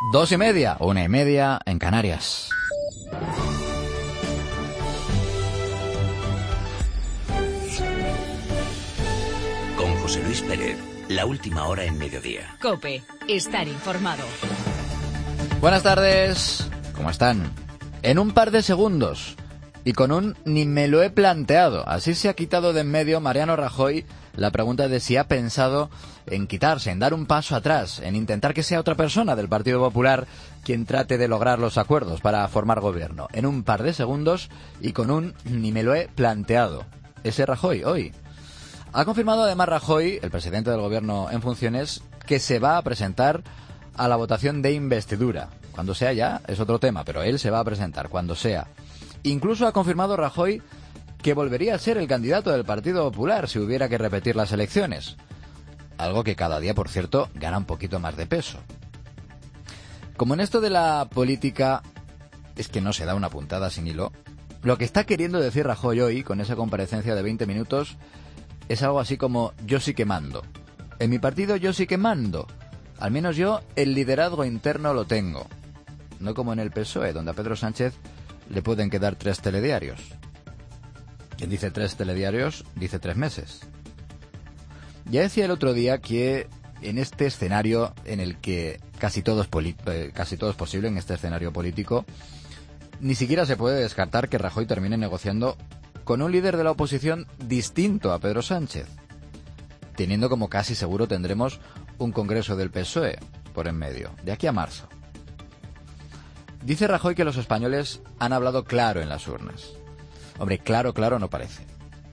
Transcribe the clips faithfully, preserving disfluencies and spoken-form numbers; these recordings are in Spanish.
Dos y media, una y media en Canarias. Con José Luis Pérez, la última hora en mediodía. COPE, estar informado. Buenas tardes, ¿cómo están? En un par de segundos y con un ni me lo he planteado. Así se ha quitado de en medio Mariano Rajoy la pregunta de si ha pensado en quitarse, en dar un paso atrás, en intentar que sea otra persona del Partido Popular quien trate de lograr los acuerdos para formar gobierno. En un par de segundos y con un ni me lo he planteado. Ese Rajoy hoy. Ha confirmado además Rajoy, el presidente del gobierno en funciones, que se va a presentar a la votación de investidura. Cuando sea ya es otro tema, pero él se va a presentar cuando sea. Incluso ha confirmado Rajoy que volvería a ser el candidato del Partido Popular si hubiera que repetir las elecciones. Algo que cada día, por cierto, gana un poquito más de peso. Como en esto de la política es que no se da una puntada sin hilo, lo que está queriendo decir Rajoy hoy, con esa comparecencia de veinte minutos, es algo así como: yo sí que mando. En mi partido yo sí que mando. Al menos yo el liderazgo interno lo tengo. No como en el P S O E, donde a Pedro Sánchez le pueden quedar tres telediarios. Quien dice tres telediarios, dice tres meses. Ya decía el otro día que en este escenario en el que casi todo es, poli- eh, casi todo es posible, en este escenario político, ni siquiera se puede descartar que Rajoy termine negociando con un líder de la oposición distinto a Pedro Sánchez, teniendo como casi seguro tendremos un congreso del P S O E por en medio, de aquí a marzo. Dice Rajoy que los españoles han hablado claro en las urnas. Hombre, claro, claro no parece.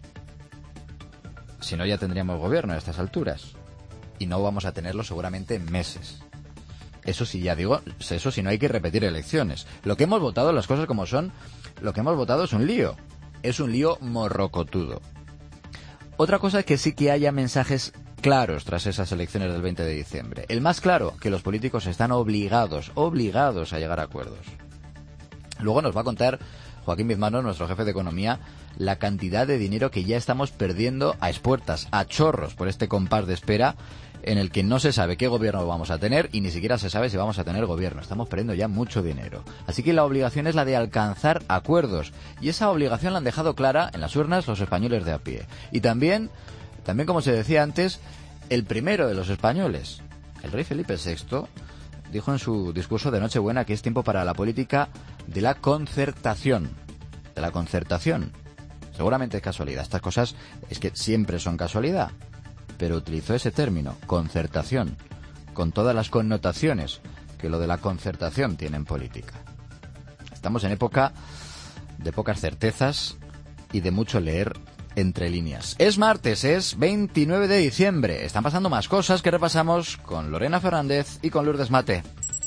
Si no, ya tendríamos gobierno a estas alturas. Y no vamos a tenerlo seguramente en meses. Eso sí, ya digo, eso sí, no hay que repetir elecciones. Lo que hemos votado, las cosas como son, lo que hemos votado es un lío. Es un lío morrocotudo. Otra cosa es que sí que haya mensajes claros tras esas elecciones del veinte de diciembre. El más claro, que los políticos están obligados, obligados a llegar a acuerdos. Luego nos va a contar Joaquín Bizmano, nuestro jefe de economía, la cantidad de dinero que ya estamos perdiendo a expuertas, a chorros, por este compás de espera en el que no se sabe qué gobierno vamos a tener y ni siquiera se sabe si vamos a tener gobierno. Estamos perdiendo ya mucho dinero. Así que la obligación es la de alcanzar acuerdos. Y esa obligación la han dejado clara en las urnas los españoles de a pie. Y también, también como se decía antes, el primero de los españoles, el rey Felipe sexto, dijo en su discurso de Nochebuena que es tiempo para la política de la concertación. De la concertación. Seguramente es casualidad. Estas cosas es que siempre son casualidad. Pero utilizó ese término, concertación, con todas las connotaciones que lo de la concertación tiene en política. Estamos en época de pocas certezas y de mucho leer entre líneas. Es martes, es veintinueve de diciembre. Están pasando más cosas que repasamos con Lorena Fernández y con Lourdes Mate.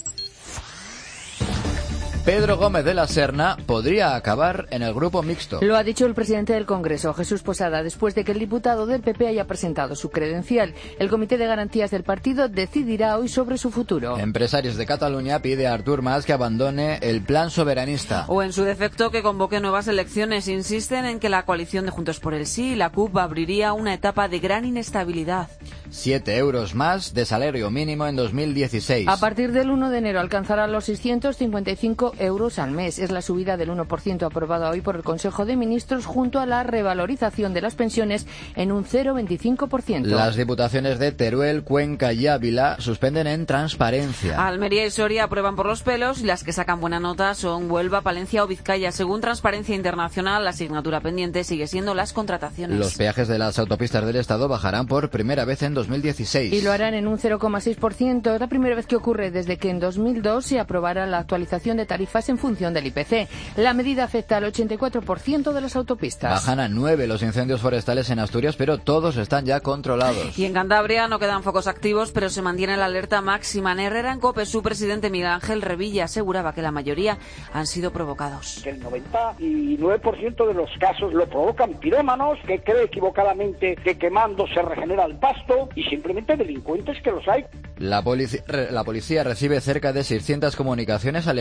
Pedro Gómez de la Serna podría acabar en el grupo mixto. Lo ha dicho el presidente del Congreso, Jesús Posada, después de que el diputado del P P haya presentado su credencial. El Comité de Garantías del partido decidirá hoy sobre su futuro. Empresarios de Cataluña pide a Artur Mas que abandone el plan soberanista. O en su defecto que convoque nuevas elecciones. Insisten en que la coalición de Juntos por el Sí y la C U P abriría una etapa de gran inestabilidad. Siete euros más de salario mínimo en dos mil dieciséis. A partir del uno de enero alcanzará los seiscientos cincuenta y cinco euros al mes. Es la subida del uno por ciento aprobada hoy por el Consejo de Ministros junto a la revalorización de las pensiones en un cero coma veinticinco por ciento. Las diputaciones de Teruel, Cuenca y Ávila suspenden en transparencia. Almería y Soria aprueban por los pelos y las que sacan buena nota son Huelva, Palencia o Vizcaya. Según Transparencia Internacional, la asignatura pendiente sigue siendo las contrataciones. Los peajes de las autopistas del Estado bajarán por primera vez en dos mil dieciséis. Y lo harán en un cero coma seis por ciento. Es la primera vez que ocurre desde que en dos mil dos se aprobara la actualización de tarifas en función del I P C. La medida afecta al ochenta y cuatro por ciento de las autopistas. Bajan a nueve los incendios forestales en Asturias, pero todos están ya controlados. Y en Cantabria no quedan focos activos, pero se mantiene la alerta máxima. En Herrera, en COPE, su presidente Miguel Ángel Revilla aseguraba que la mayoría han sido provocados. El noventa y nueve por ciento de los casos lo provocan pirómanos, que cree equivocadamente que quemando se regenera el pasto, y simplemente delincuentes que los hay. La, polici- la policía recibe cerca de seiscientas comunicaciones alertando sobre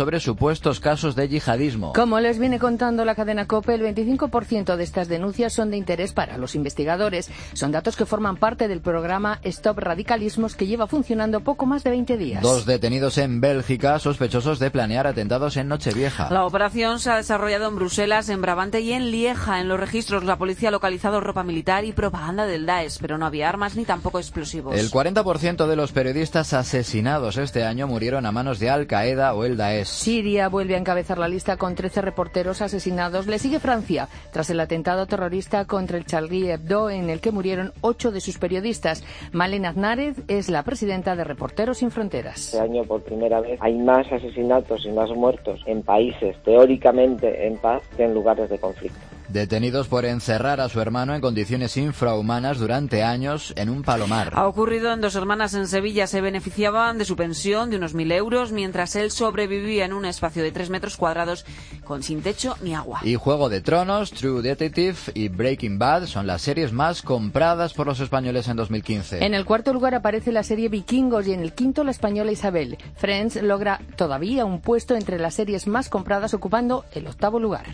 sobre supuestos casos de yihadismo. Como les viene contando la cadena COPE, el veinticinco por ciento de estas denuncias son de interés para los investigadores. Son datos que forman parte del programa Stop Radicalismos, que lleva funcionando poco más de veinte días. Dos detenidos en Bélgica sospechosos de planear atentados en Nochevieja. La operación se ha desarrollado en Bruselas, en Brabante y en Lieja. En los registros, la policía ha localizado ropa militar y propaganda del Daesh, pero no había armas ni tampoco explosivos. El cuarenta por ciento de los periodistas asesinados este año murieron a manos de Al-Qaeda o el Daesh. Siria vuelve a encabezar la lista con trece reporteros asesinados. Le sigue Francia, tras el atentado terrorista contra el Charlie Hebdo, en el que murieron ocho de sus periodistas. Malena Aznárez es la presidenta de Reporteros Sin Fronteras. Este año, por primera vez, hay más asesinatos y más muertos en países teóricamente en paz que en lugares de conflicto. Detenidos por encerrar a su hermano en condiciones infrahumanas durante años en un palomar. Ha ocurrido en Dos Hermanas en Sevilla. Se beneficiaban de su pensión de unos mil euros, mientras él sobrevivía en un espacio de tres metros cuadrados con sin techo ni agua. Y Juego de Tronos, True Detective y Breaking Bad son las series más compradas por los españoles en dos mil quince. En el cuarto lugar aparece la serie Vikingos y en el quinto la española Isabel. Friends logra todavía un puesto entre las series más compradas, ocupando el octavo lugar.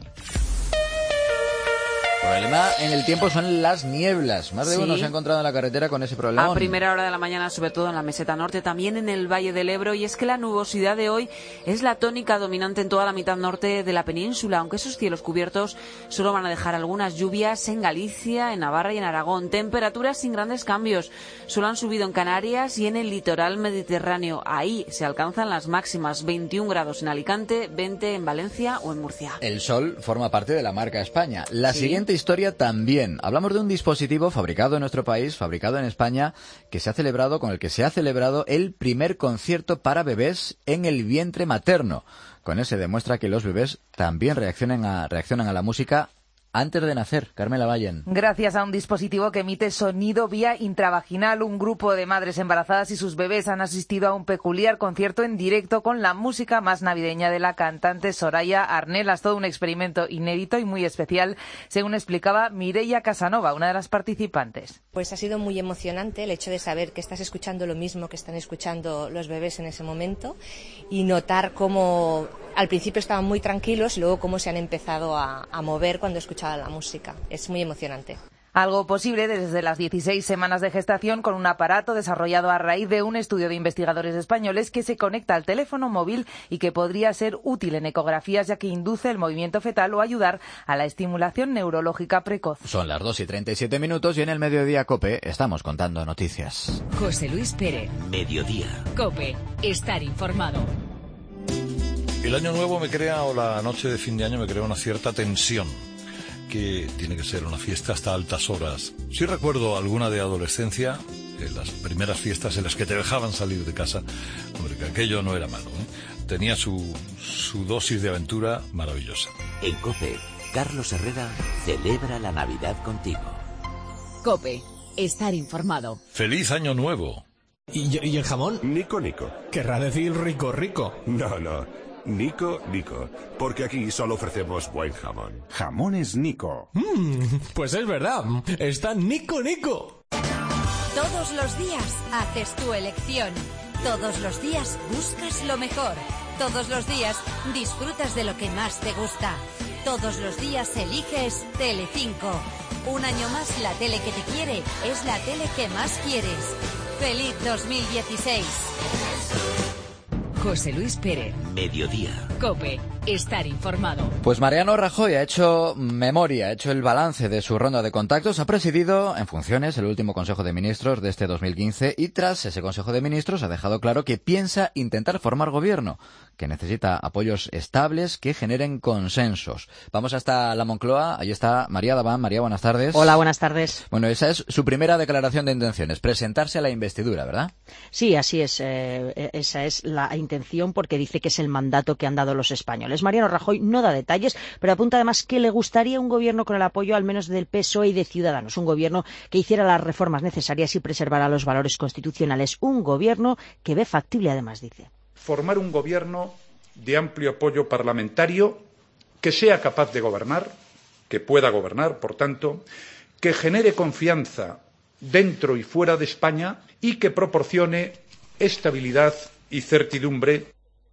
El problema en el tiempo son las nieblas. Más de Sí. uno se ha encontrado en la carretera con ese problema. A primera hora de la mañana, sobre todo en la meseta norte, también en el Valle del Ebro, y es que la nubosidad de hoy es la tónica dominante en toda la mitad norte de la península, aunque esos cielos cubiertos solo van a dejar algunas lluvias en Galicia, en Navarra y en Aragón. Temperaturas sin grandes cambios. Solo han subido en Canarias y en el litoral mediterráneo. Ahí se alcanzan las máximas: veintiún grados en Alicante, veinte en Valencia o en Murcia. El sol forma parte de la marca España. La Sí. siguiente historia también. Hablamos de un dispositivo fabricado en nuestro país, fabricado en España, que se ha celebrado, con el que se ha celebrado el primer concierto para bebés en el vientre materno. Con ese demuestra que los bebés también reaccionan a, reaccionan a la música antes de nacer. Carmela Vallen. Gracias a un dispositivo que emite sonido vía intravaginal, un grupo de madres embarazadas y sus bebés han asistido a un peculiar concierto en directo con la música más navideña de la cantante Soraya Arnelas. Todo un experimento inédito y muy especial, según explicaba Mireia Casanova, una de las participantes. Pues ha sido muy emocionante el hecho de saber que estás escuchando lo mismo que están escuchando los bebés en ese momento y notar cómo al principio estaban muy tranquilos y luego cómo se han empezado a, a mover cuando escuchaban la música. Es muy emocionante. Algo posible desde las dieciséis semanas de gestación con un aparato desarrollado a raíz de un estudio de investigadores españoles que se conecta al teléfono móvil y que podría ser útil en ecografías, ya que induce el movimiento fetal o ayudar a la estimulación neurológica precoz. Son las dos y treinta y siete minutos y en el Mediodía COPE estamos contando noticias. José Luis Pérez. Mediodía. COPE. Estar informado. El año nuevo me crea, o la noche de fin de año me crea una cierta tensión, que tiene que ser una fiesta hasta altas horas. Sí recuerdo alguna de adolescencia, eh, las primeras fiestas en las que te dejaban salir de casa, hombre, que aquello no era malo, ¿eh? Tenía su, su dosis de aventura maravillosa. En COPE, Carlos Herrera celebra la Navidad contigo. COPE. Estar informado. ¡Feliz Año Nuevo! ¿Y, y el jamón? Nico Nico. Querrá decir rico rico. No, no. Nico Nico. Porque aquí solo ofrecemos buen jamón. Jamones Nico. Mm, pues es verdad. Está Nico Nico. Todos los días haces tu elección. Todos los días buscas lo mejor. Todos los días disfrutas de lo que más te gusta. Todos los días eliges Telecinco. Un año más la tele que te quiere es la tele que más quieres. ¡Feliz dos mil dieciséis! José Luis Pérez. Mediodía. COPE. Estar informado. Pues Mariano Rajoy ha hecho memoria, ha hecho el balance de su ronda de contactos, ha presidido en funciones el último Consejo de Ministros de este dos mil quince y tras ese Consejo de Ministros ha dejado claro que piensa intentar formar gobierno, que necesita apoyos estables que generen consensos. Vamos hasta la Moncloa, ahí está María Daván. María, buenas tardes. Hola, buenas tardes. Bueno, esa es su primera declaración de intenciones, presentarse a la investidura, ¿verdad? Sí, así es, eh, esa es la intención porque dice que es el mandato que han dado los españoles. Mariano Rajoy no da detalles, pero apunta además que le gustaría un gobierno con el apoyo al menos del P S O E y de Ciudadanos, un gobierno que hiciera las reformas necesarias y preservara los valores constitucionales, un gobierno que ve factible además, dice. Formar un gobierno de amplio apoyo parlamentario que sea capaz de gobernar, que pueda gobernar, por tanto, que genere confianza dentro y fuera de España y que proporcione estabilidad y certidumbre.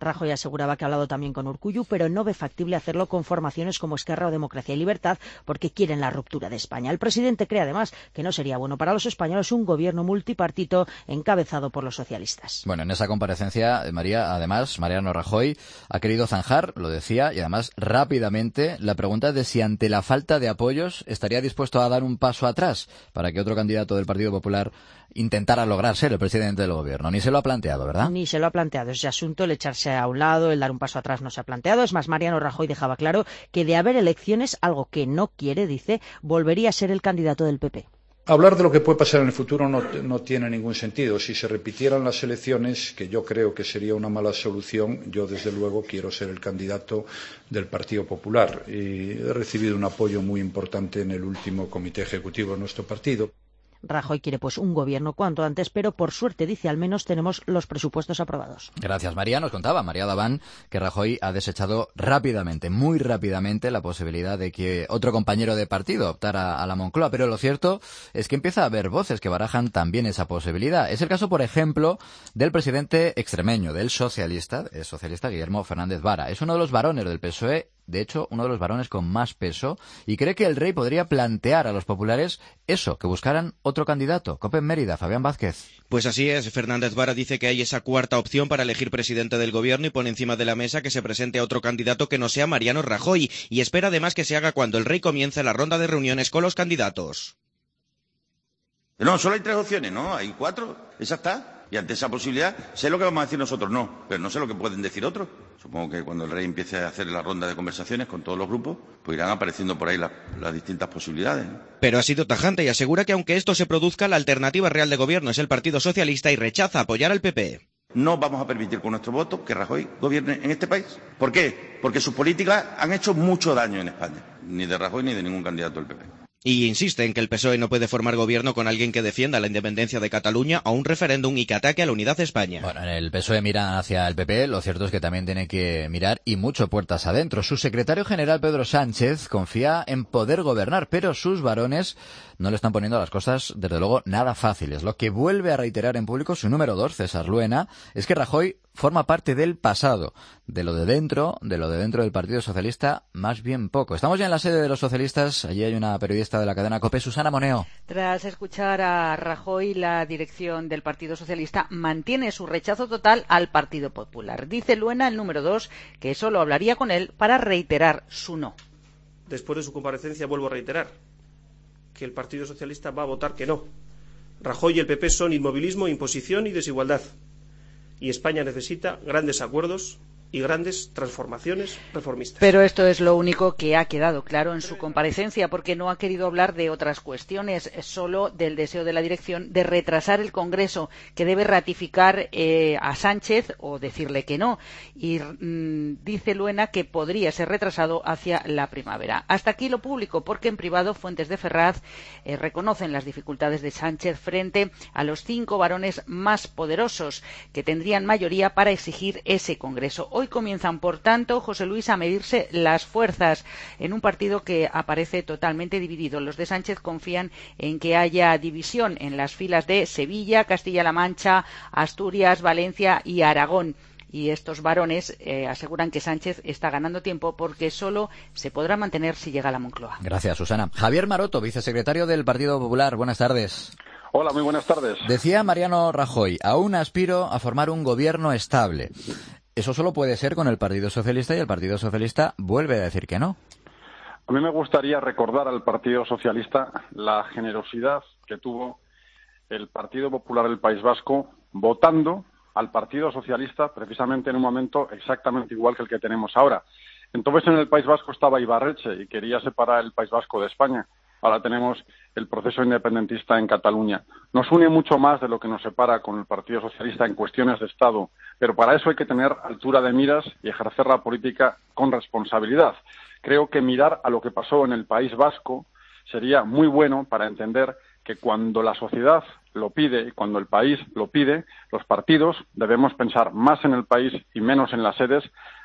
Rajoy aseguraba que ha hablado también con Urkullu, pero no ve factible hacerlo con formaciones como Esquerra o Democracia y Libertad porque quieren la ruptura de España. El presidente cree además que no sería bueno para los españoles un gobierno multipartito encabezado por los socialistas. Bueno, en esa comparecencia, María, además, Mariano Rajoy ha querido zanjar, lo decía, y además rápidamente la pregunta de si ante la falta de apoyos estaría dispuesto a dar un paso atrás para que otro candidato del Partido Popular intentara lograr ser el presidente del gobierno. Ni se lo ha planteado, ¿verdad? Ni se lo ha planteado. Ese asunto, el echarse a un lado, el dar un paso atrás, no se ha planteado. Es más, Mariano Rajoy dejaba claro que de haber elecciones, algo que no quiere, dice, volvería a ser el candidato del P P. Hablar de lo que puede pasar en el futuro no, no tiene ningún sentido. Si se repitieran las elecciones, que yo creo que sería una mala solución, yo desde luego quiero ser el candidato del Partido Popular. Y he recibido un apoyo muy importante en el último comité ejecutivo de nuestro partido. Rajoy quiere pues un gobierno cuanto antes, pero por suerte, dice, al menos tenemos los presupuestos aprobados. Gracias, María. Nos contaba María Daván que Rajoy ha desechado rápidamente, muy rápidamente, la posibilidad de que otro compañero de partido optara a la Moncloa, pero lo cierto es que empieza a haber voces que barajan también esa posibilidad. Es el caso, por ejemplo, del presidente extremeño, del socialista, el socialista Guillermo Fernández Vara. Es uno de los varones del P S O E, de hecho, uno de los varones con más peso, y cree que el rey podría plantear a los populares eso, que buscaran otro candidato. COPE en Mérida, Fabián Vázquez. Pues así es, Fernández Vara dice que hay esa cuarta opción para elegir presidente del gobierno y pone encima de la mesa que se presente a otro candidato que no sea Mariano Rajoy, y espera además que se haga cuando el rey comience la ronda de reuniones con los candidatos. No, solo hay tres opciones, ¿no? Hay cuatro, esa está. Y ante esa posibilidad, sé lo que vamos a decir nosotros, no, pero no sé lo que pueden decir otros. Supongo que cuando el rey empiece a hacer la ronda de conversaciones con todos los grupos, pues irán apareciendo por ahí las, las distintas posibilidades, ¿no? Pero ha sido tajante y asegura que aunque esto se produzca, la alternativa real de gobierno es el Partido Socialista y rechaza apoyar al P P. No vamos a permitir con nuestro voto que Rajoy gobierne en este país. ¿Por qué? Porque sus políticas han hecho mucho daño en España, ni de Rajoy ni de ningún candidato del P P. Y insiste en que el P S O E no puede formar gobierno con alguien que defienda la independencia de Cataluña o un referéndum y que ataque a la unidad de España. Bueno, en el P S O E mira hacia el P P, lo cierto es que también tiene que mirar y mucho puertas adentro. Su secretario general, Pedro Sánchez, confía en poder gobernar, pero sus varones no le están poniendo las cosas, desde luego, nada fáciles. Lo que vuelve a reiterar en público su número dos, César Luena, es que Rajoy forma parte del pasado. De lo de dentro, de lo de dentro del Partido Socialista, más bien poco. Estamos ya en la sede de los socialistas. Allí hay una periodista de la cadena COPE, Susana Moneo. Tras escuchar a Rajoy, la dirección del Partido Socialista mantiene su rechazo total al Partido Popular. Dice Luena, el número dos, que solo hablaría con él para reiterar su no. Después de su comparecencia vuelvo a reiterar que el Partido Socialista va a votar que no. Rajoy y el P P son inmovilismo, imposición y desigualdad. Y España necesita grandes acuerdos y grandes transformaciones reformistas. Pero esto es lo único que ha quedado claro en su comparecencia, porque no ha querido hablar de otras cuestiones, solo del deseo de la dirección de retrasar el Congreso, que debe ratificar eh, a Sánchez o decirle que no. Y mmm, dice Luena que podría ser retrasado hacia la primavera. Hasta aquí lo público, porque en privado fuentes de Ferraz eh, reconocen las dificultades de Sánchez frente a los cinco varones más poderosos que tendrían mayoría para exigir ese Congreso. Hoy comienzan, por tanto, José Luis, a medirse las fuerzas en un partido que aparece totalmente dividido. Los de Sánchez confían en que haya división en las filas de Sevilla, Castilla-La Mancha, Asturias, Valencia y Aragón. Y estos varones eh, aseguran que Sánchez está ganando tiempo porque solo se podrá mantener si llega a la Moncloa. Gracias, Susana. Javier Maroto, vicesecretario del Partido Popular. Buenas tardes. Hola, muy buenas tardes. Decía Mariano Rajoy, aún aspiro a formar un gobierno estable. Eso solo puede ser con el Partido Socialista y el Partido Socialista vuelve a decir que no. A mí me gustaría recordar al Partido Socialista la generosidad que tuvo el Partido Popular del País Vasco votando al Partido Socialista precisamente en un momento exactamente igual que el que tenemos ahora. Entonces en el País Vasco estaba Ibarretxe y quería separar el País Vasco de España. Ahora tenemos el proceso independentista en Cataluña. Nos une mucho más de lo que nos separa con el Partido Socialista en cuestiones de Estado, pero para eso hay que tener altura de miras y ejercer la política con responsabilidad. Creo que mirar a lo que pasó en el País Vasco sería muy bueno para entender que cuando la sociedad lo pide y cuando el país lo pide, los partidos debemos pensar más en el país y menos en las sedes,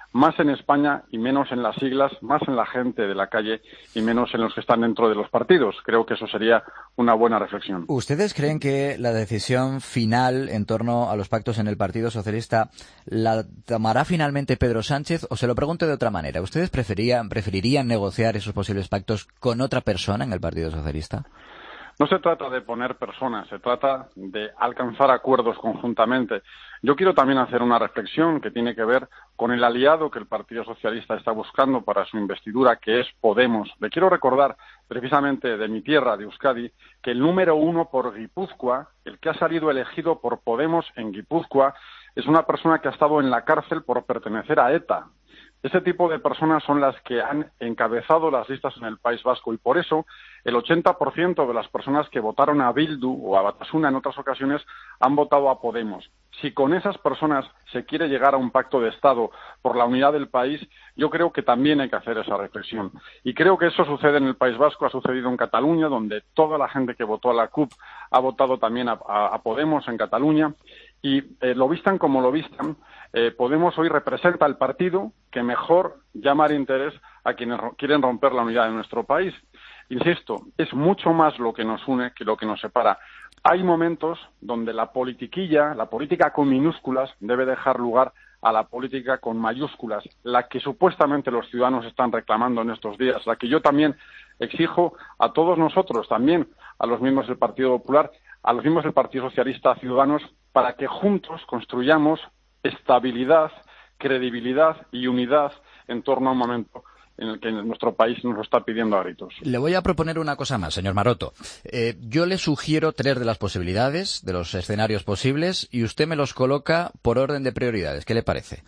más en España y menos en las siglas, más en la gente de la calle y menos en los que están dentro de los partidos. Creo que eso sería una buena reflexión. ¿Ustedes creen que la decisión final en torno a los pactos en el Partido Socialista la tomará finalmente Pedro Sánchez? O se lo pregunto de otra manera, ¿ustedes preferirían, preferirían negociar esos posibles pactos con otra persona en el Partido Socialista? No se trata de poner personas, se trata de alcanzar acuerdos conjuntamente. Yo quiero también hacer una reflexión que tiene que ver con el aliado que el Partido Socialista está buscando para su investidura, que es Podemos. Le quiero recordar, precisamente de mi tierra, de Euskadi, que el número uno por Guipúzcoa, el que ha salido elegido por Podemos en Guipúzcoa, es una persona que ha estado en la cárcel por pertenecer a ETA. Ese tipo de personas son las que han encabezado las listas en el País Vasco y por eso el ochenta por ciento de las personas que votaron a Bildu o a Batasuna en otras ocasiones han votado a Podemos. Si con esas personas se quiere llegar a un pacto de Estado por la unidad del país, yo creo que también hay que hacer esa reflexión. Y creo que eso sucede en el País Vasco, ha sucedido en Cataluña, donde toda la gente que votó a la C U P ha votado también a, a, a Podemos en Cataluña. Y eh, lo vistan como lo vistan, eh, Podemos hoy representa el partido que mejor llama al interés a quienes ro- quieren romper la unidad de nuestro país. Insisto, es mucho más lo que nos une que lo que nos separa. Hay momentos donde la politiquilla, la política con minúsculas, debe dejar lugar a la política con mayúsculas, la que supuestamente los ciudadanos están reclamando en estos días, la que yo también exijo a todos nosotros, también a los miembros del Partido Popular, a los miembros del Partido Socialista, a Ciudadanos, para que juntos construyamos estabilidad, credibilidad y unidad en torno a un momento en el que nuestro país nos lo está pidiendo a gritos. Le voy a proponer una cosa más, señor Maroto. Eh, yo le sugiero tres de las posibilidades, de los escenarios posibles, y usted me los coloca por orden de prioridades. ¿Qué le parece?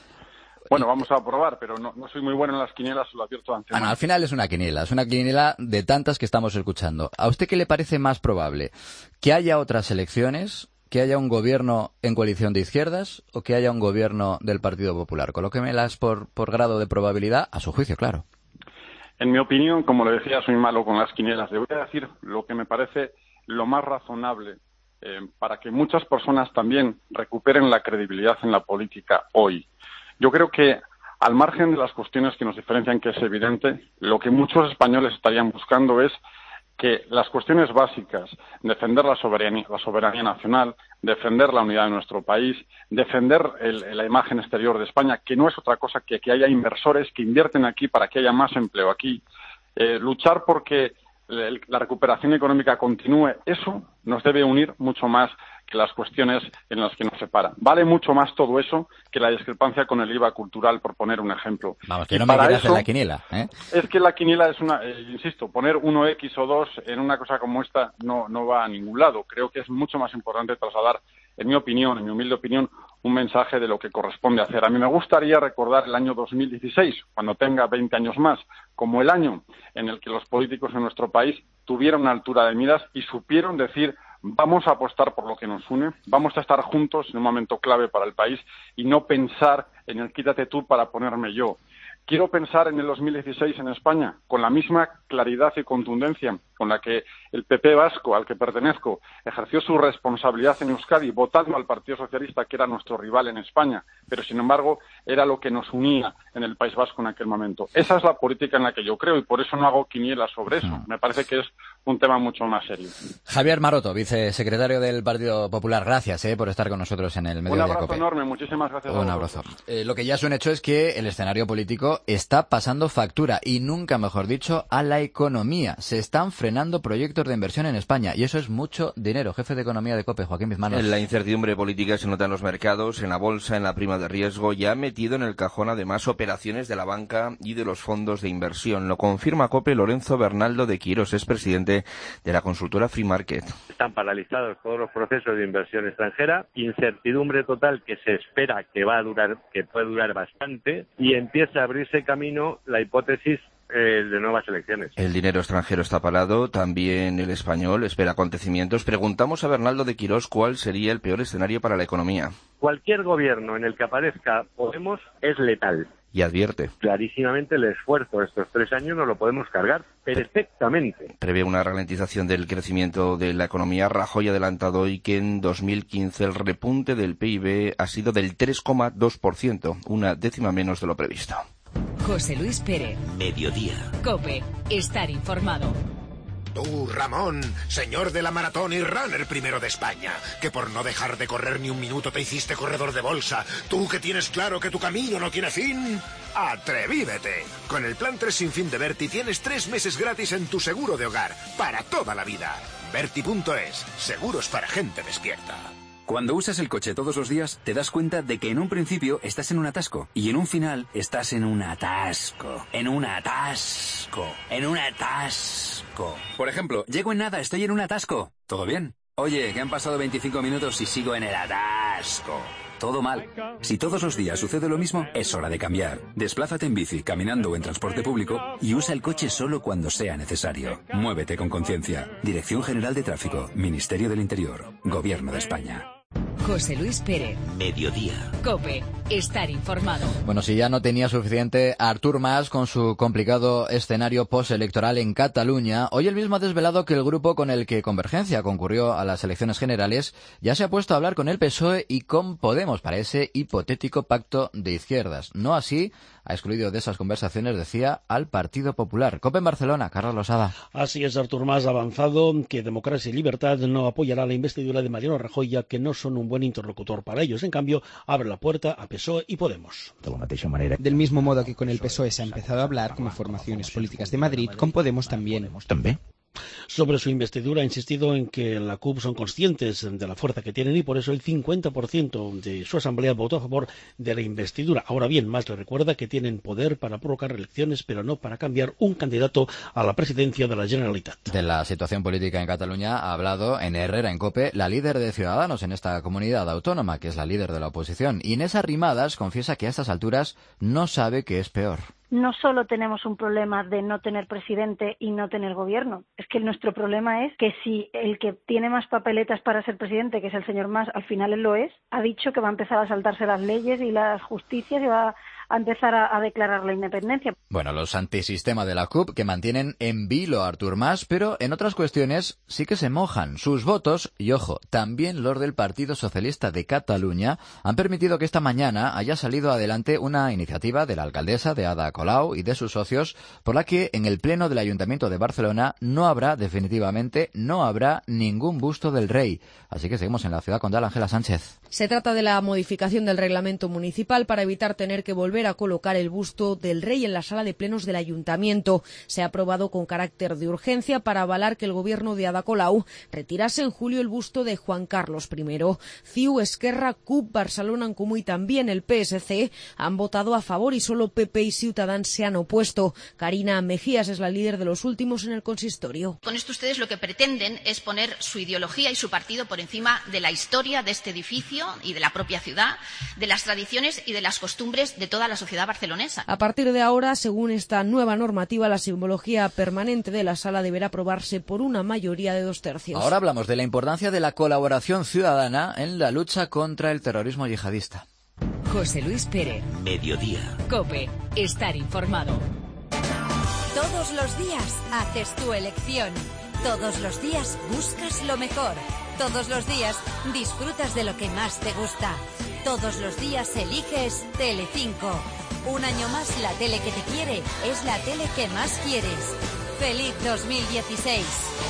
Bueno, vamos a probar, pero no, no soy muy bueno en las quinielas, se lo advierto de antemano. Ah, no, al final es una quiniela, es una quiniela de tantas que estamos escuchando. ¿A usted qué le parece más probable? ¿Que haya otras elecciones? ¿Que haya un gobierno en coalición de izquierdas o que haya un gobierno del Partido Popular? Colóquemelas por, por grado de probabilidad, a su juicio, claro. En mi opinión, como le decía, soy malo con las quinielas. Le voy a decir lo que me parece lo más razonable eh, para que muchas personas también recuperen la credibilidad en la política hoy. Yo creo que, al margen de las cuestiones que nos diferencian, que es evidente, lo que muchos españoles estarían buscando es que las cuestiones básicas, defender la soberanía, la soberanía nacional, defender la unidad de nuestro país, defender el, la imagen exterior de España, que no es otra cosa que que haya inversores que invierten aquí para que haya más empleo aquí, eh, luchar porque el, la recuperación económica continúe, eso nos debe unir mucho más que las cuestiones en las que nos separa. Vale mucho más todo eso que la discrepancia con el I V A cultural, por poner un ejemplo. Vamos, que y no me quieras hacer la quiniela, ¿eh? Es que la quiniela es una, eh, insisto, poner uno X o dos en una cosa como esta no, no va a ningún lado. Creo que es mucho más importante trasladar, en mi opinión, en mi humilde opinión, un mensaje de lo que corresponde hacer. A mí me gustaría recordar el año dos mil dieciséis, cuando tenga veinte años más, como el año en el que los políticos en nuestro país tuvieron una altura de miras y supieron decir: vamos a apostar por lo que nos une, vamos a estar juntos en un momento clave para el país y no pensar en el quítate tú para ponerme yo. Quiero pensar en el dos mil dieciséis en España con la misma claridad y contundencia con la que el P P vasco, al que pertenezco, ejerció su responsabilidad en Euskadi votando al Partido Socialista, que era nuestro rival en España, pero sin embargo era lo que nos unía en el País Vasco en aquel momento. Esa es la política en la que yo creo y por eso no hago quinielas sobre eso. Me parece que es un tema mucho más serio. Javier Maroto, vicesecretario del Partido Popular, gracias eh, por estar con nosotros en el Mediodía Un abrazo Cope. enorme, muchísimas gracias. Un abrazo. Eh, lo que ya es un hecho es que el escenario político está pasando factura y nunca mejor dicho a la economía. Se están frenando proyectos de inversión en España y eso es mucho dinero. Jefe de Economía de COPE, Joaquín Bizmanos. La incertidumbre política se nota en los mercados, en la bolsa, en la prima de riesgo y ha metido en el cajón además operaciones de la banca y de los fondos de inversión. Lo confirma COPE Lorenzo Bernaldo de Quirós, es presidente de la consultora Free Market. Están paralizados todos los procesos de inversión extranjera, incertidumbre total que se espera que va a durar, que puede durar bastante, y empieza a abrirse camino la hipótesis Eh, de nuevas elecciones. El dinero extranjero está parado, también el español espera acontecimientos. Preguntamos a Bernaldo de Quirós cuál sería el peor escenario para la economía. Cualquier gobierno en el que aparezca Podemos es letal. Y advierte. Clarísimamente el esfuerzo de estos tres años no lo podemos cargar perfectamente. Prevé una ralentización del crecimiento de la economía. Rajoy ha adelantado hoy que en dos mil quince el repunte del P I B ha sido del tres coma dos por ciento, una décima menos de lo previsto. José Luis Pérez. Mediodía. COPE. Estar informado. Tú, Ramón, señor de la maratón y runner primero de España, que por no dejar de correr ni un minuto te hiciste corredor de bolsa. Tú que tienes claro que tu camino no tiene fin. ¡Atrevívete! Con el plan tres sin fin de Berti tienes tres meses gratis en tu seguro de hogar, para toda la vida. Berti punto es, seguros para gente despierta. Cuando usas el coche todos los días, te das cuenta de que en un principio estás en un atasco y en un final estás en un atasco, en un atasco, en un atasco. Por ejemplo, llego en nada, estoy en un atasco. ¿Todo bien? Oye, que han pasado veinticinco minutos y sigo en el atasco. Todo mal. Si todos los días sucede lo mismo, es hora de cambiar. Desplázate en bici, caminando o en transporte público y usa el coche solo cuando sea necesario. Muévete con conciencia. Dirección General de Tráfico, Ministerio del Interior, Gobierno de España. José Luis Pérez. Mediodía. COPE. Estar informado. Bueno, si ya no tenía suficiente Artur Mas con su complicado escenario postelectoral en Cataluña, hoy él mismo ha desvelado que el grupo con el que Convergencia concurrió a las elecciones generales ya se ha puesto a hablar con el P S O E y con Podemos para ese hipotético pacto de izquierdas. No así, ha excluido de esas conversaciones, decía, al Partido Popular. COPE en Barcelona, Carlos Losada. Así es, Artur Mas ha avanzado que Democracia y Libertad no apoyará la investidura de Mariano Rajoy, ya que no son un buen interlocutor para ellos. En cambio, abre la puerta a P S O E y Podemos. Del mismo modo que con el P S O E se ha empezado a hablar como formaciones políticas de Madrid, con Podemos también. También. Sobre su investidura ha insistido en que la C U P son conscientes de la fuerza que tienen y por eso el cincuenta por ciento de su asamblea votó a favor de la investidura. Ahora bien, Mas le recuerda que tienen poder para provocar elecciones, pero no para cambiar un candidato a la presidencia de la Generalitat. De la situación política en Cataluña ha hablado en Herrera, en COPE, la líder de Ciudadanos en esta comunidad autónoma, que es la líder de la oposición. Inés Arrimadas confiesa que a estas alturas no sabe qué es peor. No solo tenemos un problema de no tener presidente y no tener gobierno, es que nuestro problema es que si el que tiene más papeletas para ser presidente, que es el señor Mas, al final él lo es, ha dicho que va a empezar a saltarse las leyes y las justicias y va a empezar a, a declarar la independencia. Bueno, los antisistema de la C U P que mantienen en vilo a Artur Mas, pero en otras cuestiones sí que se mojan. Sus votos, y ojo, también los del Partido Socialista de Cataluña, han permitido que esta mañana haya salido adelante una iniciativa de la alcaldesa de Ada Colau y de sus socios, por la que en el Pleno del Ayuntamiento de Barcelona no habrá, definitivamente, no habrá ningún busto del rey. Así que seguimos en la ciudad condal. Ángela Sánchez. Se trata de la modificación del reglamento municipal para evitar tener que volver a colocar el busto del rey en la sala de plenos del ayuntamiento. Se ha aprobado con carácter de urgencia para avalar que el gobierno de Ada Colau retirase en julio el busto de Juan Carlos primero. C I U, Esquerra, C U P, Barcelona en Comú y también el P S C han votado a favor y solo P P y Ciutadans se han opuesto. Karina Mejías es la líder de los últimos en el consistorio. Con esto ustedes lo que pretenden es poner su ideología y su partido por encima de la historia de este edificio y de la propia ciudad, de las tradiciones y de las costumbres de toda la sociedad barcelonesa. A partir de ahora, según esta nueva normativa, la simbología permanente de la sala deberá aprobarse por una mayoría de dos tercios. Ahora hablamos de la importancia de la colaboración ciudadana en la lucha contra el terrorismo yihadista. José Luis Pérez. Mediodía. COPE. Estar informado. Todos los días haces tu elección. Todos los días buscas lo mejor. Todos los días disfrutas de lo que más te gusta. Todos los días eliges Telecinco. Un año más la tele que te quiere es la tele que más quieres. ¡Feliz dos mil dieciséis!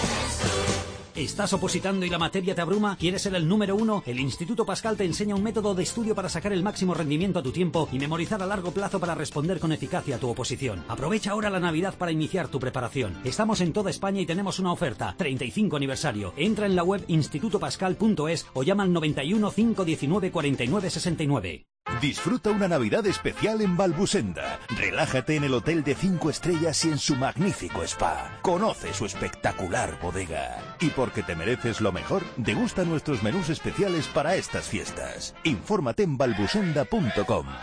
¿Estás opositando y la materia te abruma? ¿Quieres ser el número uno? El Instituto Pascal te enseña un método de estudio para sacar el máximo rendimiento a tu tiempo y memorizar a largo plazo para responder con eficacia a tu oposición. Aprovecha ahora la Navidad para iniciar tu preparación. Estamos en toda España y tenemos una oferta. treinta y cinco aniversario. Entra en la web instituto pascal punto es o llama al noventa y uno, cinco diecinueve, cuarenta y nueve sesenta y nueve. Disfruta una Navidad especial en Balbusenda. Relájate en el hotel de cinco estrellas y en su magnífico spa. Conoce su espectacular bodega. Y porque te mereces lo mejor, degusta nuestros menús especiales para estas fiestas. Infórmate en balbusenda punto com.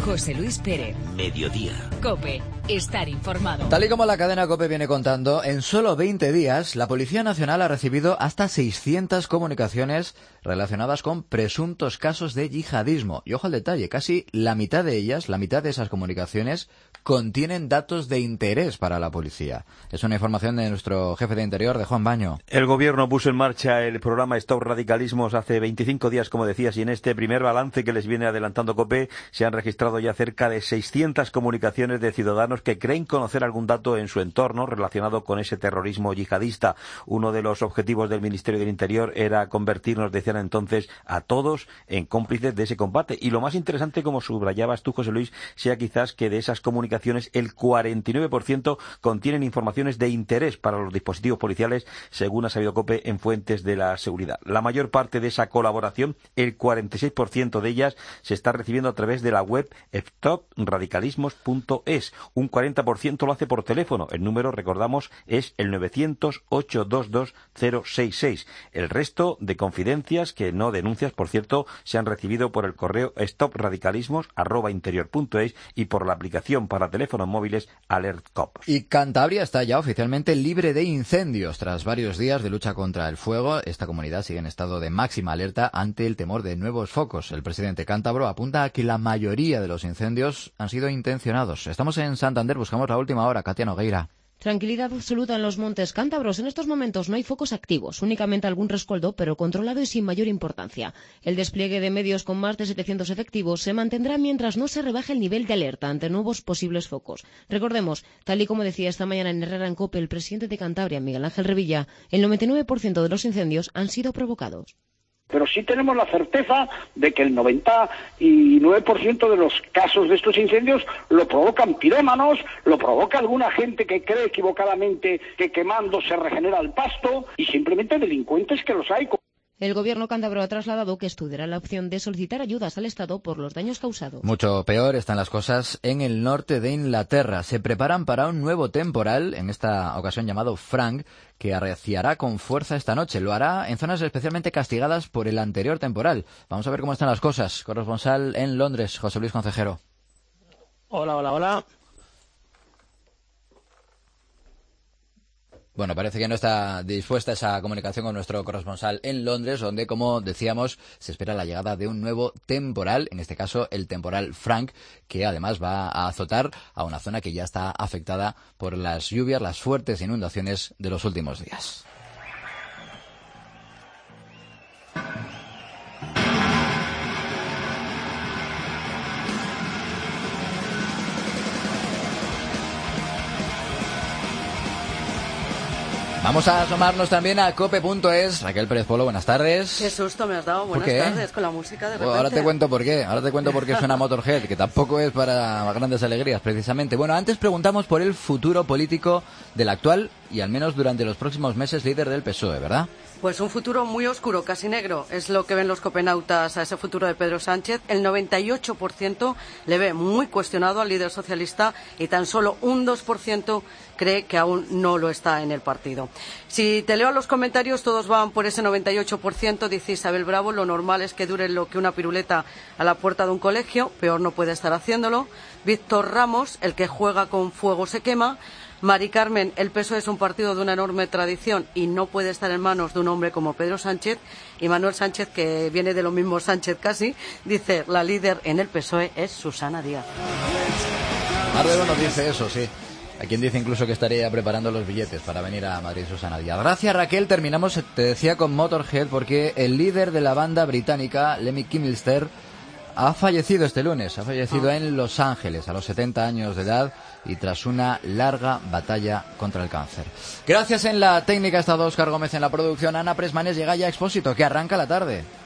José Luis Pérez. Mediodía. COPE. Estar informado. Tal y como la cadena COPE viene contando, en solo veinte días la Policía Nacional ha recibido hasta seiscientas comunicaciones relacionadas con presuntos casos de yihadismo. Y ojo al detalle, casi la mitad de ellas, la mitad de esas comunicaciones, contienen datos de interés para la policía. Es una información de nuestro jefe de Interior, de Juan Baño. El Gobierno puso en marcha el programa Stop Radicalismos hace veinticinco días, como decías, y en este primer balance que les viene adelantando COPE se han registrado ya cerca de seiscientas comunicaciones de ciudadanos que creen conocer algún dato en su entorno relacionado con ese terrorismo yihadista. Uno de los objetivos del Ministerio del Interior era convertirnos, decían entonces, a todos en cómplices de ese combate. Y lo más interesante, como subrayabas tú, José Luis, sea quizás que de esas comunicaciones el cuarenta y nueve por ciento contienen informaciones de interés para los dispositivos policiales, según ha sabido COPE en fuentes de la seguridad. La mayor parte de esa colaboración, el cuarenta y seis por ciento de ellas, se está recibiendo a través de la web stop radicalismos punto es. Un cuarenta por ciento lo hace por teléfono. El número, recordamos, es el novecientos, ochocientos veintidós, cero sesenta y seis. El resto de confidencias, que no denuncias, por cierto, se han recibido por el correo stop radicalismos arroba interior punto es y por la aplicación para teléfonos móviles Alert Cop. Y Cantabria está ya oficialmente libre de incendios. Tras varios días de lucha contra el fuego, esta comunidad sigue en estado de máxima alerta ante el temor de nuevos focos. El presidente cántabro apunta a que la mayoría de los incendios han sido intencionados. Estamos en Santander, buscamos la última hora. Katia Nogueira. Tranquilidad absoluta en los montes cántabros. En estos momentos no hay focos activos, únicamente algún rescoldo, pero controlado y sin mayor importancia. El despliegue de medios con más de setecientos efectivos se mantendrá mientras no se rebaje el nivel de alerta ante nuevos posibles focos. Recordemos, tal y como decía esta mañana en Herrera en COPE el presidente de Cantabria, Miguel Ángel Revilla, el noventa y nueve por ciento de los incendios han sido provocados. Pero sí tenemos la certeza de que el noventa y nueve por ciento de los casos de estos incendios lo provocan pirómanos, lo provoca alguna gente que cree equivocadamente que quemando se regenera el pasto y simplemente delincuentes que los hay. El gobierno cántabro ha trasladado que estudiará la opción de solicitar ayudas al Estado por los daños causados. Mucho peor están las cosas en el norte de Inglaterra. Se preparan para un nuevo temporal, en esta ocasión llamado Frank, que arreciará con fuerza esta noche. Lo hará en zonas especialmente castigadas por el anterior temporal. Vamos a ver cómo están las cosas. Corresponsal en Londres, José Luis Concejero. Hola, hola, hola. Bueno, parece que no está dispuesta esa comunicación con nuestro corresponsal en Londres, donde, como decíamos, se espera la llegada de un nuevo temporal, en este caso el temporal Frank, que además va a azotar a una zona que ya está afectada por las lluvias, las fuertes inundaciones de los últimos días. Vamos a asomarnos también a cope punto es. Raquel Pérez Polo, buenas tardes. Qué susto me has dado, buenas tardes, con la música de repente. Bueno, ahora te cuento por qué, ahora te cuento por qué suena Motorhead, que tampoco es para grandes alegrías, precisamente. Bueno, antes preguntamos por el futuro político del actual y al menos durante los próximos meses líder del P S O E, ¿verdad? Pues un futuro muy oscuro, casi negro, es lo que ven los copenautas a ese futuro de Pedro Sánchez. El noventa y ocho por ciento le ve muy cuestionado al líder socialista y tan solo un dos por ciento cree que aún no lo está en el partido. Si te leo los comentarios, todos van por ese noventa y ocho por ciento. Dice Isabel Bravo, lo normal es que dure lo que una piruleta a la puerta de un colegio, peor no puede estar haciéndolo. Víctor Ramos, el que juega con fuego se quema. Mari Carmen, el P S O E es un partido de una enorme tradición y no puede estar en manos de un hombre como Pedro Sánchez. Y Manuel Sánchez, que viene de lo mismo Sánchez casi, dice, la líder en el P S O E es Susana Díaz. Mardero nos dice eso, sí. A quien dice incluso que estaría preparando los billetes para venir a Madrid, Susana Díaz. Gracias, Raquel. Terminamos, te decía, con Motorhead, porque el líder de la banda británica, Lemmy Kilmister, ha fallecido este lunes. Ha fallecido ah. en Los Ángeles, a los setenta años de edad, y tras una larga batalla contra el cáncer. Gracias en la técnica, ha estado Óscar Gómez en la producción. Ana Presmanes, llega ya Expósito, que arranca la tarde.